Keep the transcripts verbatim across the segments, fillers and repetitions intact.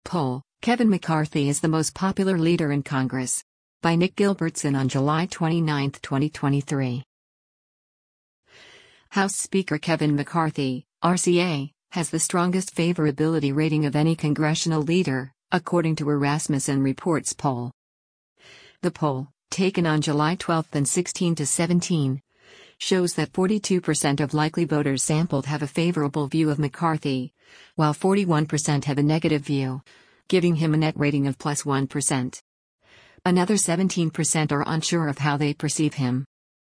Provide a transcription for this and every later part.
Poll: Kevin McCarthy is the most popular leader in Congress. By Nick Gilbertson on July twenty-ninth, twenty twenty-three. House Speaker Kevin McCarthy, R C A, has the strongest favorability rating of any congressional leader, according to a Rasmussen Reports poll. The poll, taken on July twelfth and sixteen to seventeen, shows that forty-two percent of likely voters sampled have a favorable view of McCarthy, while forty-one percent have a negative view, giving him a net rating of plus one percent. Another seventeen percent are unsure of how they perceive him.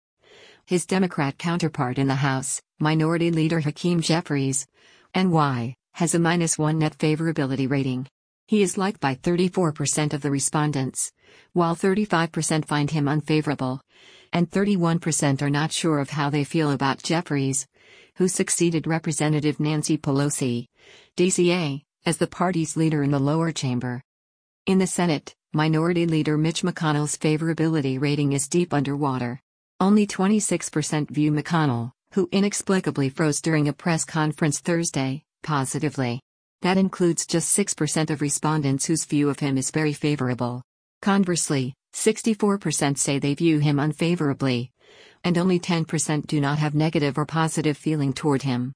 His Democrat counterpart in the House, Minority Leader Hakeem Jeffries, N Y, has a minus one net favorability rating. He is liked by thirty-four percent of the respondents, while thirty-five percent find him unfavorable, and thirty-one percent are not sure of how they feel about Jeffries, who succeeded Representative Nancy Pelosi, D C A, as the party's leader in the lower chamber. In the Senate, Minority Leader Mitch McConnell's favorability rating is deep underwater. Only twenty-six percent view McConnell, who inexplicably froze during a press conference Thursday, positively. That includes just six percent of respondents whose view of him is very favorable. Conversely, sixty-four percent say they view him unfavorably, and only ten percent do not have negative or positive feeling toward him.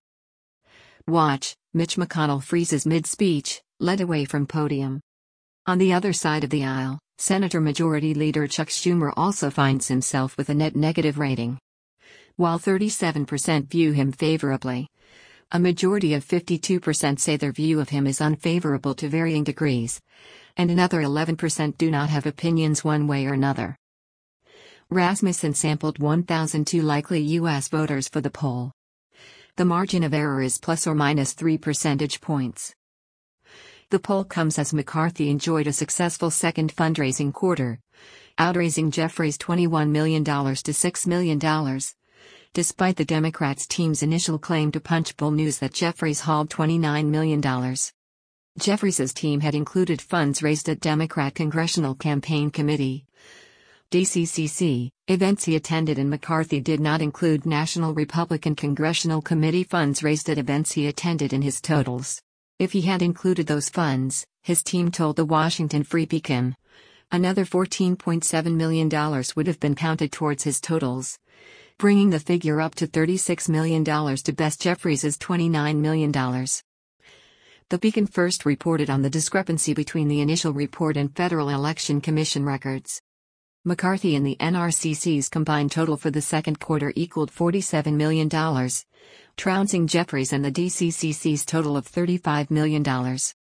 Watch: Mitch McConnell freezes mid-speech, led away from podium. On the other side of the aisle, Senator Majority Leader Chuck Schumer also finds himself with a net negative rating. While thirty-seven percent view him favorably, a majority of fifty-two percent say their view of him is unfavorable to varying degrees, and another eleven percent do not have opinions one way or another. Rasmussen sampled one thousand two likely U S voters for the poll. The margin of error is plus or minus three percentage points. The poll comes as McCarthy enjoyed a successful second fundraising quarter, outraising Jeffries twenty-one million dollars to six million dollars, despite the Democrats' team's initial claim to Punchbowl News that Jeffries hauled twenty-nine million dollars. Jeffries' team had included funds raised at Democrat Congressional Campaign Committee D C C C events he attended, and McCarthy did not include National Republican Congressional Committee funds raised at events he attended in his totals. If he had included those funds, his team told the Washington Free Beacon, another fourteen point seven million dollars would have been counted towards his totals, bringing the figure up to thirty-six million dollars to best Jeffries' twenty-nine million dollars. The Beacon first reported on the discrepancy between the initial report and Federal Election Commission records. McCarthy and the N R C C's combined total for the second quarter equaled forty-seven million dollars, trouncing Jeffries and the D C C C's total of thirty-five million dollars.